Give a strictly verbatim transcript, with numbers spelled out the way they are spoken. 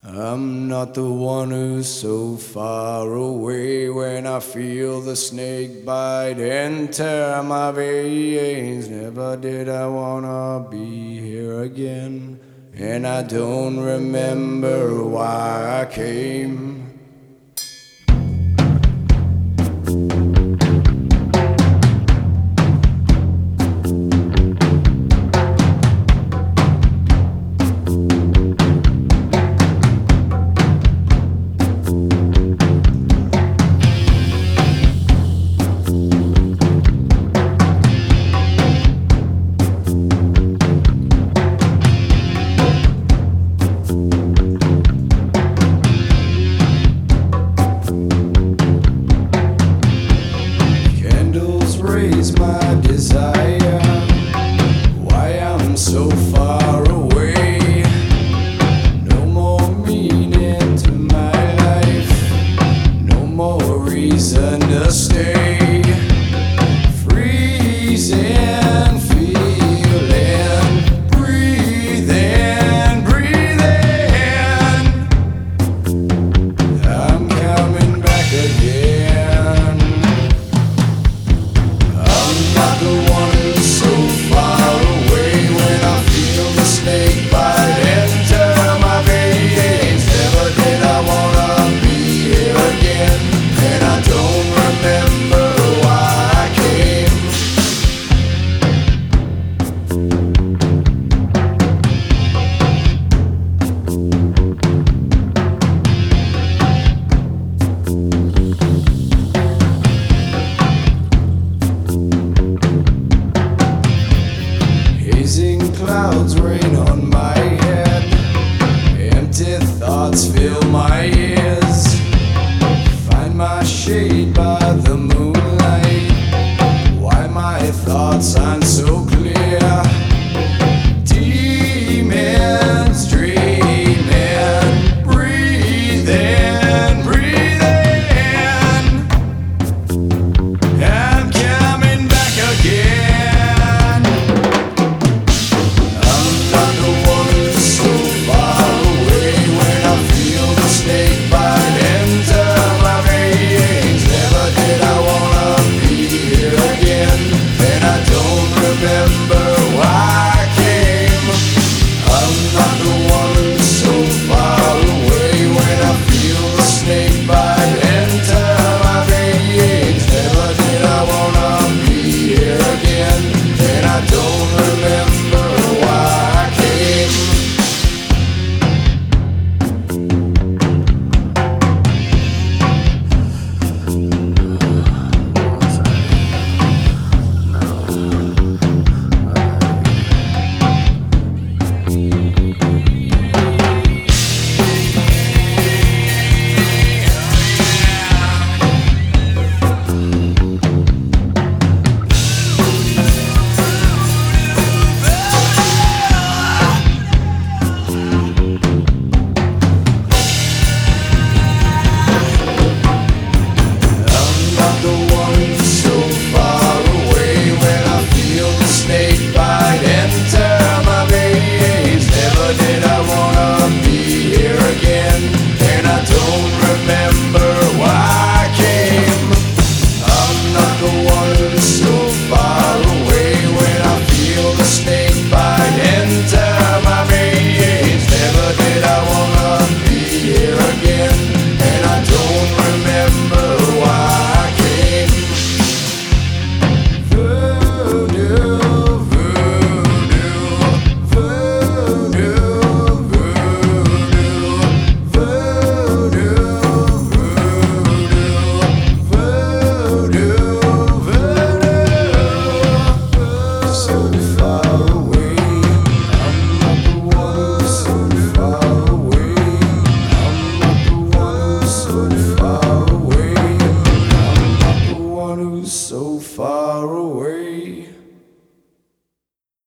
I'm not the one who's so far away when I feel the snake bite and tear my veins. Never did I wanna be here again, and I don't remember why I came. Raise my desire, why I'm so far away. No more meaning to my life, no more reason to stay. Freezing, feeling, breathing, breathing. I'm coming back again. Not the one who's so far away when I feel the snake bite enter my veins. Never did I wanna be here again, and I don't remember why I came. Hazing clouds rain on my head, empty thoughts fill my ears. Find my shade by the moonlight, why my thoughts are